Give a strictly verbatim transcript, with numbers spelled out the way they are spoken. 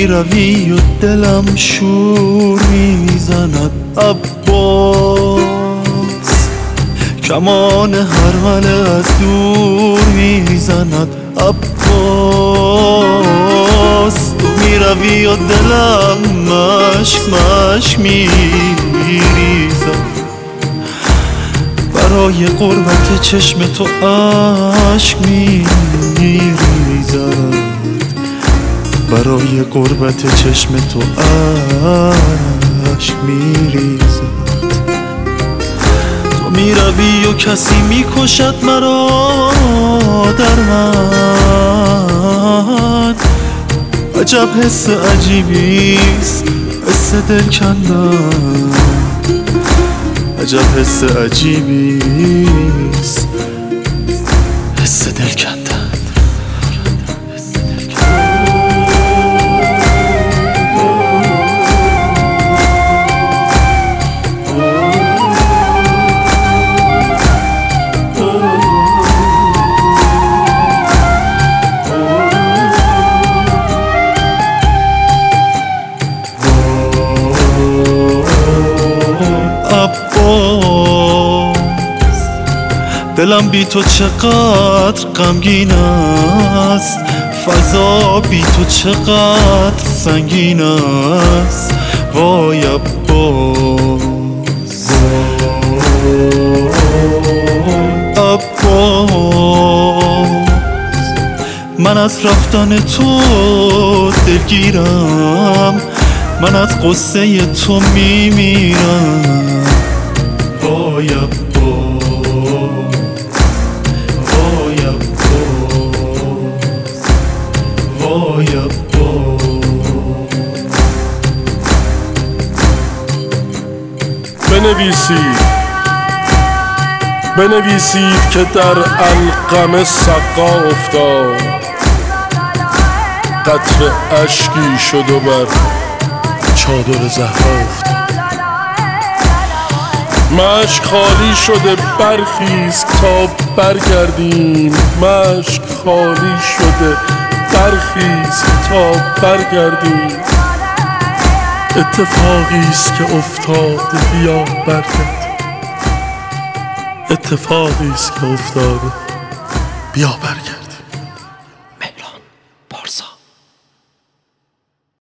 میروی و دلم شور میزند عباس، کمان هرمله از دور میزند عباس. تو میروی و دلم مشک مشک میریزد، برای قربت چشم تو عشق میریزد، برای قربت چشم تو عشق میریزد. تو میروی و کسی میکشد مرا در من، عجب حس عجیبیست حس دل کندن، عجب حس عجیبیست حس دل کندن. دلم بی تو چقدر غمگین است، فضا بی تو چقدر سنگین است. وای عباس، عباس، من از رفتن تو دلگیرم، من از قصه تو میمیرم. وای عباس، وای عباس. بنویسید بنویسید که در القمه سقا افتاد، قطره اشکی شد و بر چادر زهرا افتاد. مشک خالی شده برخیز تا برگردیم، مشک خالی شده برخیز تا برگردیم. اتفاقیست که افتاده بیا برگرد، اتفاقیست که افتاده بیا برگرد. مهران پارسا.